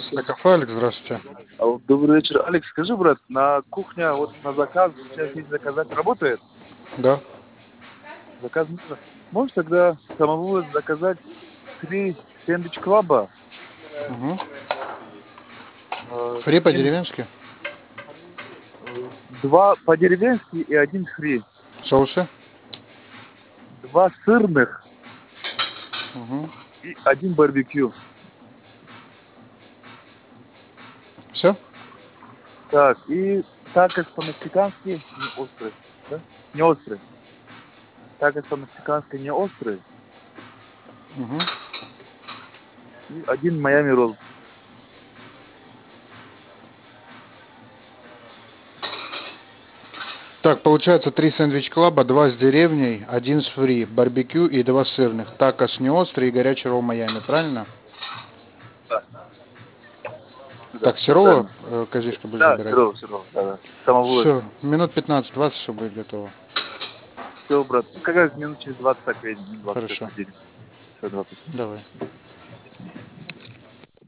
На кафе, Алекс, здравствуйте. Добрый вечер, Алекс. Скажи, брат, на кухне вот на заказ, сейчас есть заказать, работает? Да. Заказ можно? Можешь тогда самовывоз заказать 3 сэндвич клаба, Угу. Фри 7, по-деревенски. 2 по-деревенски и 1 фри. Соусы. 2 сырных Угу. и 1 барбекю. Все? Так, и такос по-мексикански не острый, да? Не острый. Такос по-мексикански не острый Угу. и 1 Майами ролл. Так, получается 3 сэндвич клаба, 2 с деревней, 1 с фри, барбекю и 2 сырных. Такос не острый и горячий ролл Майами, правильно? Да, да, Так, все сырого правильно. козишка будешь Да, забирать? сырого, да, да. Самовывоз. Все, минут 15-20, все будет готово. Все, брат. Ну, как раз минут через 20 так едем, 25 Хорошо, подъедем. Все, 20. давай.